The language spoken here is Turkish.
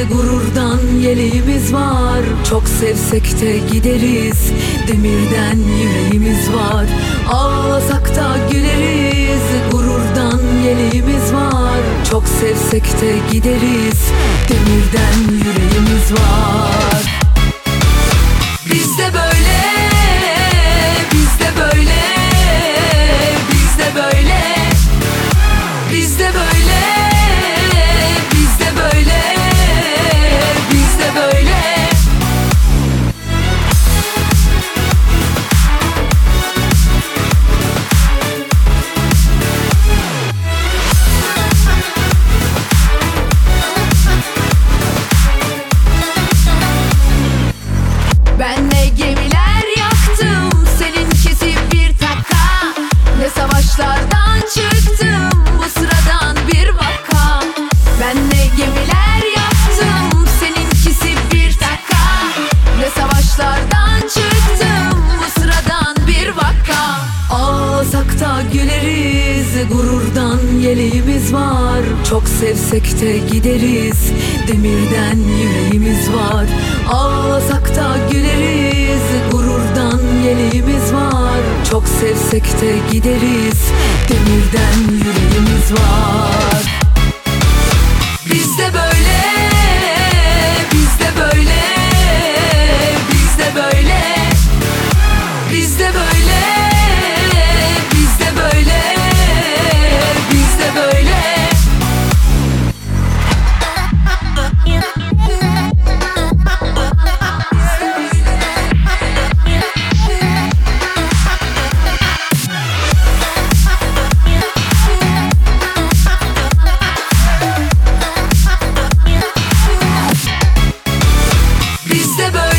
gururdan yeleğimiz var. Çok sevsek de gideriz, demirden yüreğimiz var. Ağlasak da güleriz, gururdan yeleğimiz var. Çok sevsek de gideriz, demirden yüreğimiz var. Biz de böyle, biz de böyle, biz de böyle, biz de böyle, biz de böyle, biz de böyle. Ben ne gemiler yaktım, seninkisi bir taka. Ne savaşlardan çıktım, bu sıradan bir vaka. Ben ne gemiler yaktım, seninkisi bir taka. Ne savaşlardan çıktım, bu sıradan bir vaka. Ağlasak da güleriz, gururdan yeleğimiz var. Çok sevsek de gideriz, demirden yüreğimiz var. Ağlasak da güleriz, gururdan yeleğimiz var. Çok sevsek de gideriz, demirden yüreğimiz var. Biz de böyle, biz de böyle, biz de böyle, biz de böyle, biz de böyle, biz de böyle. Biz de böyle.